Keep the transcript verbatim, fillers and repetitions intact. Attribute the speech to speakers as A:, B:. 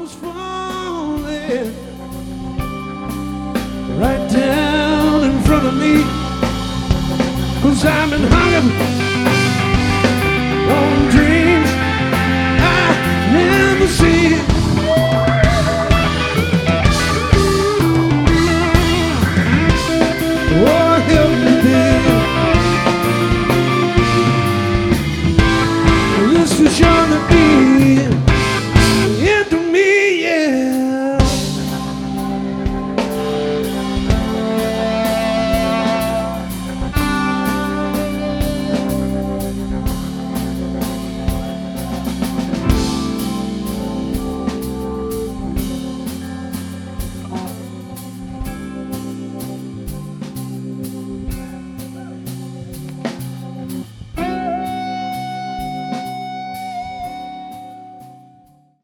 A: was falling right down in front of me, 'cause I've been hungry on dreams I never seen.